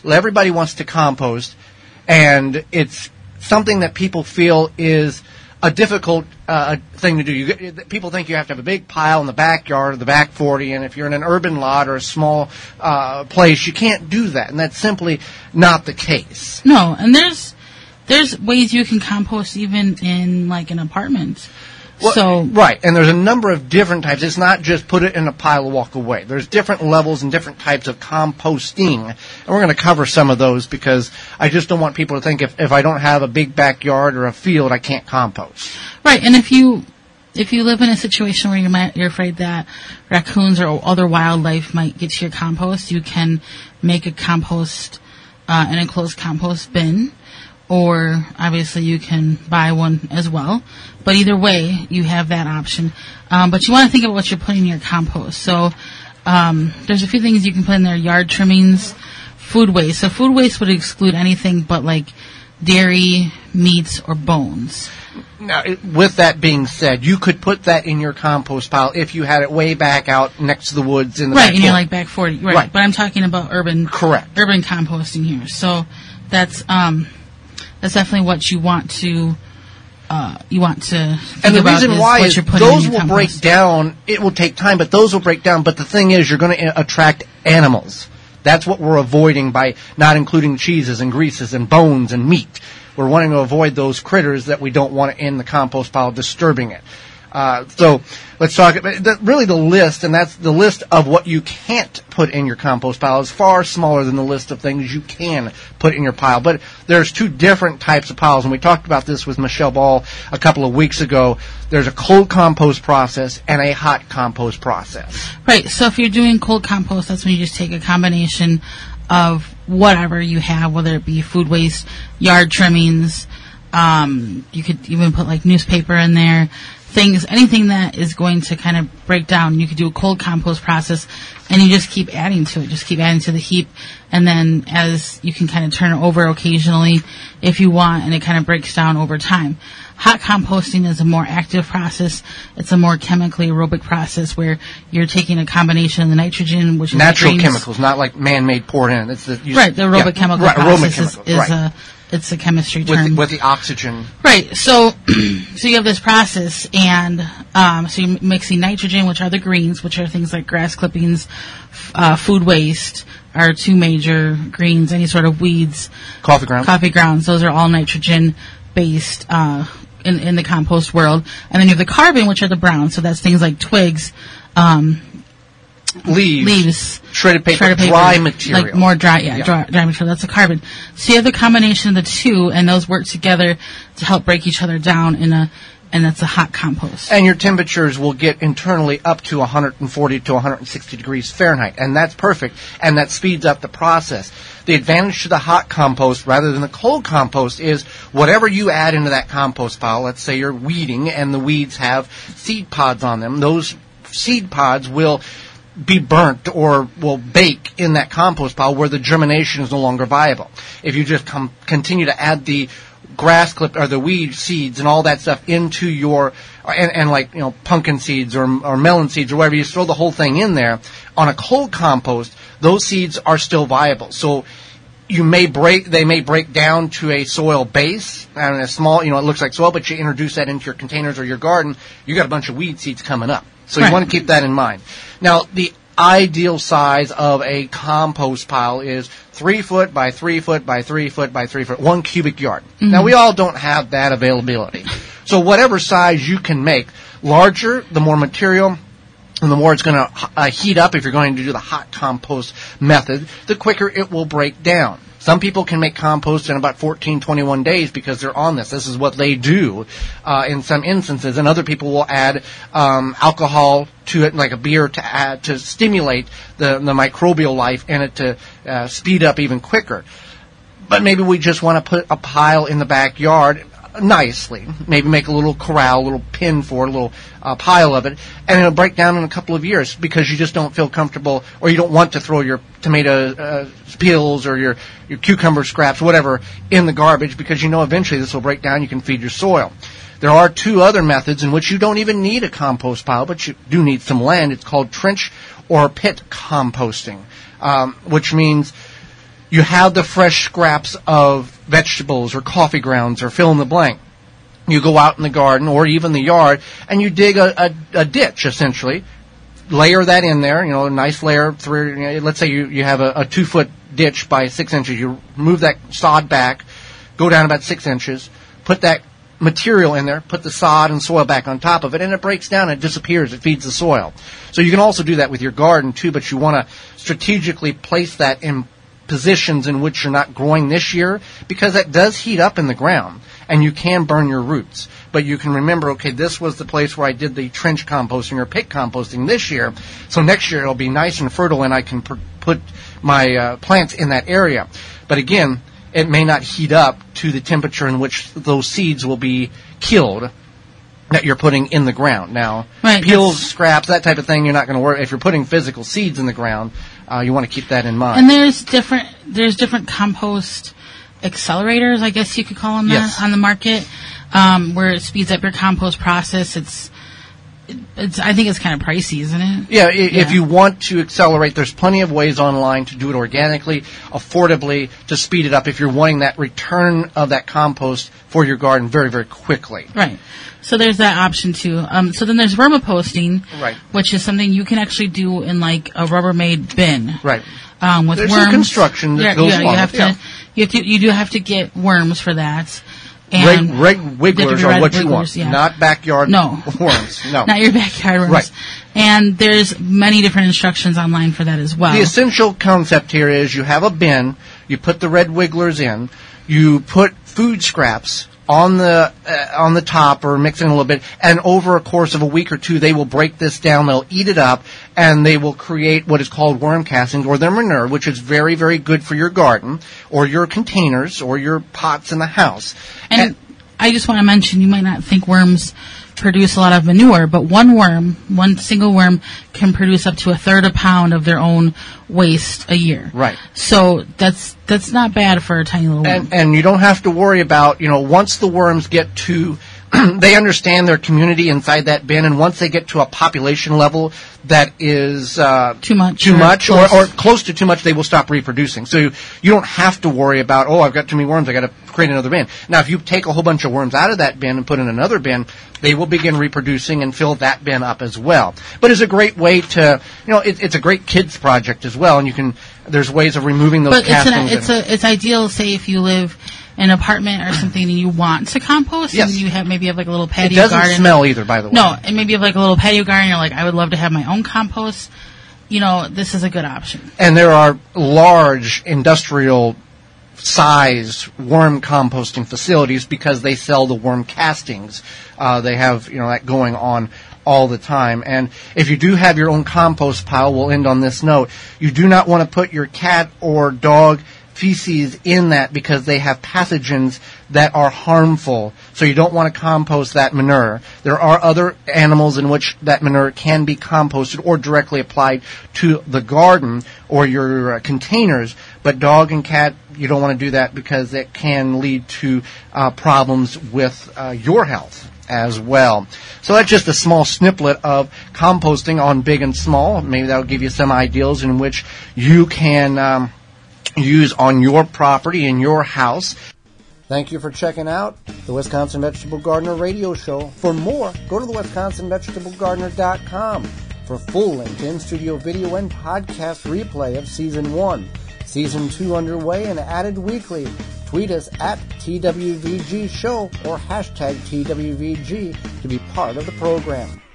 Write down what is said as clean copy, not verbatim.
everybody wants to compost, and it's something that people feel is a difficult thing to do. People think you have to have a big pile in the backyard or the back 40, and if you're in an urban lot or a small place, you can't do that, and that's simply not the case. No, and there's ways you can compost even in like an apartment. Well, right, and there's a number of different types. It's not just put it in a pile and walk away. There's different levels and different types of composting, and we're going to cover some of those because I just don't want people to think if I don't have a big backyard or a field, I can't compost. Right, and if you live in a situation where you're afraid that raccoons or other wildlife might get to your compost, you can make a compost, an enclosed compost bin. Or, obviously, you can buy one as well. But either way, you have that option. But you want to think about what you're putting in your compost. So, there's a few things you can put in there. Yard trimmings, food waste. So, food waste would exclude anything but, like, dairy, meats, or bones. Now, with that being said, you could put that in your compost pile if you had it way back out next to the woods in the backyard. Right, and you're like back 40. Right. But I'm talking about urban composting here. So, that's definitely what you want to think and the about reason why is those will compost. break down. It will take time, but those will break down. But the thing is, you're going to attract animals. That's what we're avoiding by not including cheeses and greases and bones and meat. We're wanting to avoid those critters that we don't want in the compost pile disturbing it. So let's talk about really the list, and that's the list of what you can't put in your compost pile is far smaller than the list of things you can put in your pile. But there's two different types of piles, and we talked about this with Michelle Ball a couple of weeks ago. There's a cold compost process and a hot compost process. Right, so if you're doing cold compost, that's when you just take a combination of whatever you have, whether it be food waste, yard trimmings, you could even put like newspaper in there, anything that is going to kind of break down. You could do a cold compost process, and you just keep adding to it, just keep adding to the heap, and then as you can kind of turn it over occasionally if you want, and it kind of breaks down over time. Hot composting is a more active process. It's a more chemically aerobic process where you're taking a combination of the nitrogen, which is natural chemicals, not like man-made poured in. It's the aerobic chemical process it's a chemistry term. With the oxygen. Right. So you have this process, and so you're mixing nitrogen, which are the greens, which are things like grass clippings, food waste are two major greens, any sort of weeds. Coffee grounds. Those are all nitrogen-based in the compost world. And then you have the carbon, which are the browns. So that's things like twigs, leaves, shredded paper, dry material. Like more dry material. That's a carbon. So you have the combination of the two, and those work together to help break each other down and that's a hot compost. And your temperatures will get internally up to 140 to 160 degrees Fahrenheit, and that's perfect, and that speeds up the process. The advantage to the hot compost rather than the cold compost is whatever you add into that compost pile, let's say you're weeding and the weeds have seed pods on them, those seed pods will be burnt or will bake in that compost pile where the germination is no longer viable. If you just continue to add the grass clip or the weed seeds and all that stuff into your and like pumpkin seeds or melon seeds or whatever, you throw the whole thing in there on a cold compost, those seeds are still viable. So they may break down to a soil base and a small, it looks like soil, but you introduce that into your containers or your garden, you got a bunch of weed seeds coming up. So you want to keep that in mind. Now, the ideal size of a compost pile is 3 foot by 3 foot by 3 foot by 3 foot, 1 cubic yard. Mm-hmm. Now, we all don't have that availability. So whatever size you can make, larger, the more material, and the more it's going to heat up if you're going to do the hot compost method, the quicker it will break down. Some people can make compost in about 14, 21 days because they're on this. This is what they do in some instances. And other people will add alcohol to it, like a beer, to stimulate the microbial life in it to speed up even quicker. But maybe we just want to put a pile in the backyard nicely, maybe make a little corral, a little pin for it, a little pile of it, and it'll break down in a couple of years because you just don't feel comfortable or you don't want to throw your tomato peels or your cucumber scraps, whatever, in the garbage because eventually this will break down, you can feed your soil. There are two other methods in which you don't even need a compost pile, but you do need some land. It's called trench or pit composting, which means You have the fresh scraps of vegetables or coffee grounds or fill in the blank. You go out in the garden or even the yard and you dig a ditch, essentially. Layer that in there, a nice layer. Let's say you have a 2-foot ditch by 6 inches. You move that sod back, go down about 6 inches, put that material in there, put the sod and soil back on top of it, and it breaks down and it disappears. It feeds the soil. So you can also do that with your garden too, but you want to strategically place that in positions in which you're not growing this year, because that does heat up in the ground and you can burn your roots. But you can remember, okay, this was the place where I did the trench composting or pit composting this year, so next year it'll be nice and fertile and I can put my plants in that area. But again, it may not heat up to the temperature in which those seeds will be killed that you're putting in the ground. Now, right, peels, scraps, that type of thing, you're not going to worry. If you're putting physical seeds in the ground, you want to keep that in mind. And there's different compost accelerators, I guess you could call them, yes, on the market, where it speeds up your compost process. I think it's kind of pricey, isn't it? Yeah, if you want to accelerate, there's plenty of ways online to do it organically, affordably, to speed it up if you're wanting that return of that compost for your garden very, very quickly. Right. So there's that option too. So then there's vermiposting, right, which is something you can actually do in like a Rubbermaid bin. Right. With there's worms. Some construction that goes along with it. You do have to get worms for that. And red wigglers are what you want, not backyard worms. No, not your backyard worms. Right. And there's many different instructions online for that as well. The essential concept here is you have a bin, you put the red wigglers in, you put food scraps on the top or mix it in a little bit, and over a course of a week or two, they will break this down, they'll eat it up, and they will create what is called worm castings, or their manure, which is very, very good for your garden, or your containers, or your pots in the house. And I just want to mention, you might not think worms produce a lot of manure, but one single worm can produce up to a third a pound of their own waste a year. Right. So that's not bad for a tiny little worm. And you don't have to worry about, once the worms get to, they understand their community inside that bin, and once they get to a population level that is too much or close to too much, they will stop reproducing. So you don't have to worry about, I've got too many worms, I got to create another bin. Now, if you take a whole bunch of worms out of that bin and put in another bin, they will begin reproducing and fill that bin up as well. But it's a great way to, it's a great kids project as well, and there's ways of removing those castings. It's ideal, say, if you live in an apartment or something and you want to compost, yes, and you have like a little patio garden. It doesn't smell either, by the way. No, and maybe you have like a little patio garden, you're like, I would love to have my own compost. This is a good option. And there are large industrial size worm composting facilities because they sell the worm castings. They have, that going on all the time. And if you do have your own compost pile, we'll end on this note, you do not want to put your cat or dog feces in that because they have pathogens that are harmful. So you don't want to compost that manure. There are other animals in which that manure can be composted or directly applied to the garden or your containers. But dog and cat, you don't want to do that because it can lead to problems with your health as well. So that's just a small snippet of composting on big and small. Maybe that'll give you some ideas in which you can use on your property, in your house. Thank you for checking out the Wisconsin Vegetable Gardener radio show. For more, go to the WisconsinVegetableGardener.com for full-length in-studio video and podcast replay of Season 1. Season 2 underway and added weekly. Tweet us at TWVG Show or hashtag TWVG to be part of the program.